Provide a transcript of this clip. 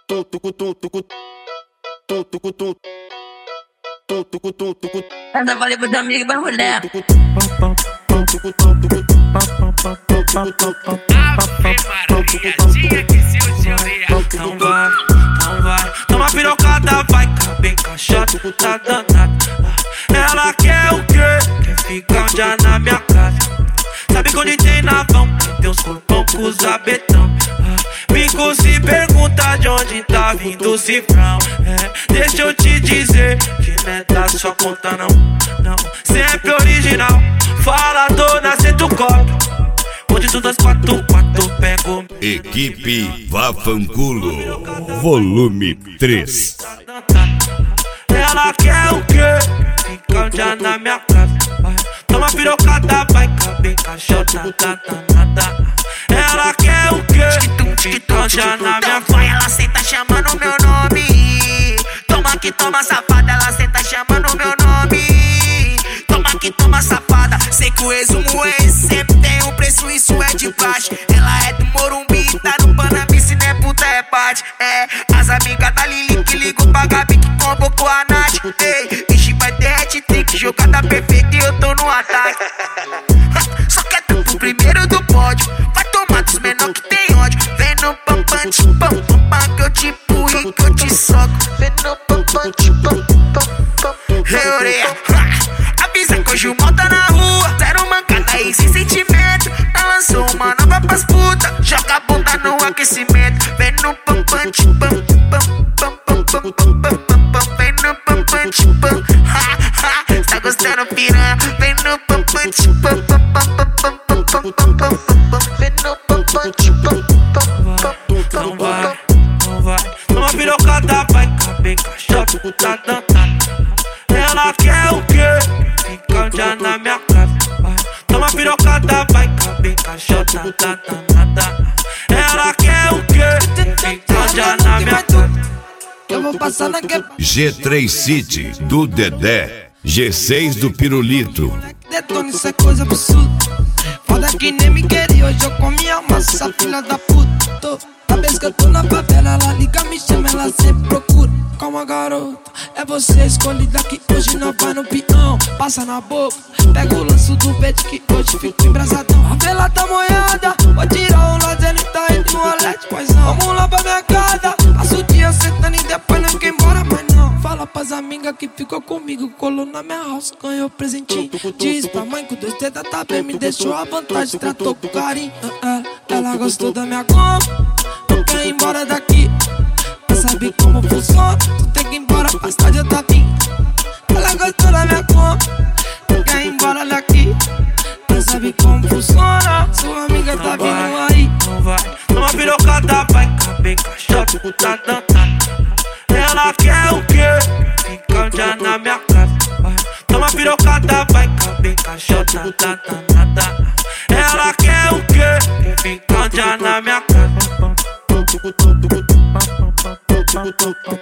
Essa falei pros amigos e pra mulher. Não vai, toma pirocada, vai caber caixota, tá danada. Ela quer o quê? Quer ficar um dia na minha casa. Sabe que onde tem navão, tem uns corpão com os abetão. Fico se pergunta de onde tá vindo o cifrão. Deixa eu te dizer que não é da sua conta não. Sempre original, fala dona, senta o copo. Onde tu das 4, pego. Equipe Vafanculo, volume 3. Ela quer o quê? Fica um dia na minha casa. Toma pirocada, vai caber caixota, tá danada. Ela quer o quê? Fica um dia na minha casa. Ela senta chamando meu nome. Toma que toma safada, ela senta chamando meu nome. Toma que toma safada. Sei que o resumo é esse, sempre tem um preço, isso é de baixo. Ela é do Morumbi, tá no Panambi, se não é puta é parte. As amigas da Lili que ligou pra Gabi que convocou a Nath. Ei, bicho vai ter hat-trick, jogada perfeita e eu tô no ataque. Só quer tu pro primeiro do pódio, vai tomar dos menor que tem ódio. Vem no pampante, pam, pam, que eu te empurro e que eu te soco. Vem no pampante, pam, pam, pam. Reoreia, avisa que hoje o mal tá na rua. Zero mancada e sem sentimento. Tá lançou uma nova pras putas. Joga a bunda no aquecimento. Vem no pampante, pam, pam, pam, pam, pam, pam, pam, pam. Vem no pampante, pam. Tá gostando, piranha? Vem no pampante, pam, pam, pam, pam, pam, pam, pam, pam, pam, pam. Vem no pampante, pam, pam, pam. Não vai, toma pirocada, vai caber caixota, tá danada. Ela quer o quê? Fica um dia na minha casa. Toma pirocada, vai caber caixota, tá danada. Ela quer o quê? Fica um dia na minha casa. Eu vou passar na que... G3 City do Dedé, G6 do Pirulito. Detona, isso é coisa absurda. Foda que nem me queria, hoje eu comi a massa, essa filha da puta. Toda vez que eu tô na favela, ela liga, me chama, ela sempre procura. Calma, garota, é você escolhida que hoje não vai no peão. Passa na boca, pega o lanço do pet que hoje fico embrasadão. A vela tá molhada, vou tirar o lazer, ele tá indo no olete, paizão. Vamos lá pra minha casa, passa o dia sentando e depois não quer embora, mas não. Fala pras amigas que ficou comigo, colou na minha house, ganhou presentinho. Diz pra mãe que o 2 dedos tá bem, me deixou à vontade, tratou com carinho. Ela gostou da minha compra, não quer ir embora daqui. Sabe como funciona, tu tem que ir embora, mais tarde eu tá vindo. Ela gostou da minha conta, tu quer ir embora daqui. Não sabe como funciona, sua amiga tá vindo aí. Não vai, toma pirocada, vai caber caixota, tá danada. Ela quer o quê? Fica um dia na minha casa. Toma pirocada, vai caber caixota, tá danada. Ela quer o quê? Fica um dia na minha casa.